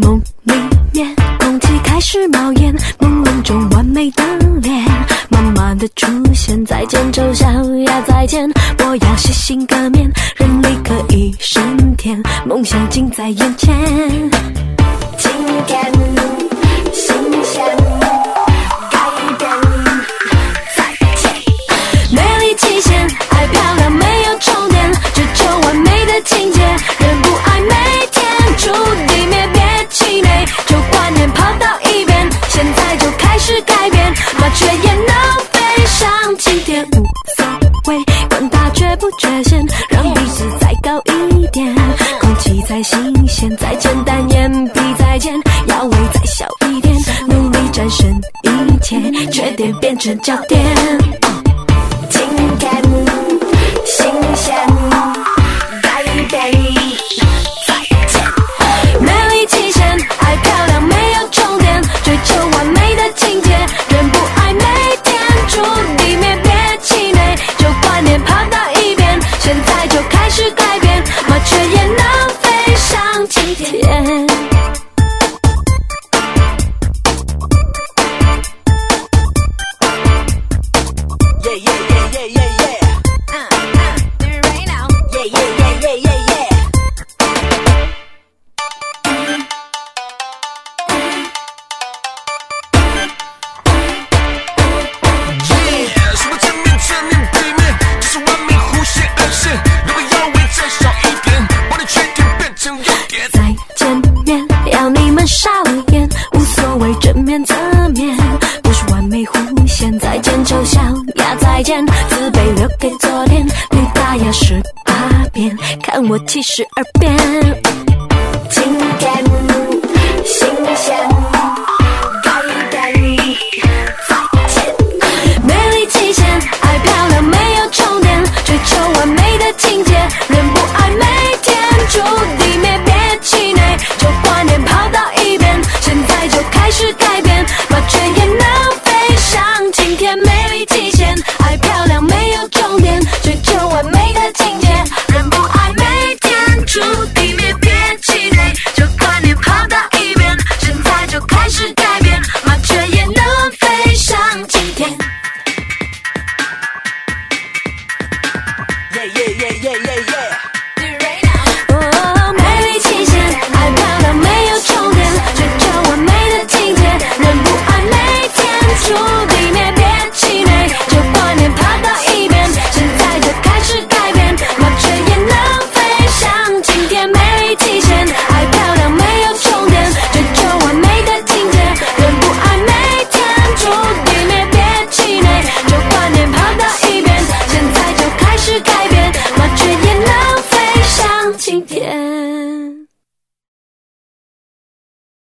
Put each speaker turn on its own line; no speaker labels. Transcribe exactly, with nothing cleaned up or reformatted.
梦里面，空气开始冒烟，朦胧中完美的脸慢慢的出现，再见丑小鸭再见，我要洗心革面，人力可以升天，梦想近在眼前。今天新鲜改变，再见。美丽极限，爱漂亮没有重点，追求完美的境界，人不爱每天触地面，别气馁，旧观念抛到一边，现在就开始改变，麻雀也能飞上青天，无所谓，管它缺不缺陷，让鼻子再高一点，空气再新鲜，再简单，眼皮再尖，腰围再小一点，努力战胜一切，缺点变成焦点。今天新鲜改变，再见。美丽极限，爱漂亮没有重点，追求完美的境界，人不爱每天触地面，别气馁，旧观念抛到一边，现在就开始改变，麻雀也能飞上青天。傻了眼，无所谓正面侧面，不是完美弧线，再见丑小鸭再见，自卑留给昨天，女大牙十八变，看我七十二变。今天新鲜改变，再见。美丽极限，爱漂亮没有重点，追求完美的境界，人不爱每天触地面，别气馁，旧观念抛到一边，现在就开始改变。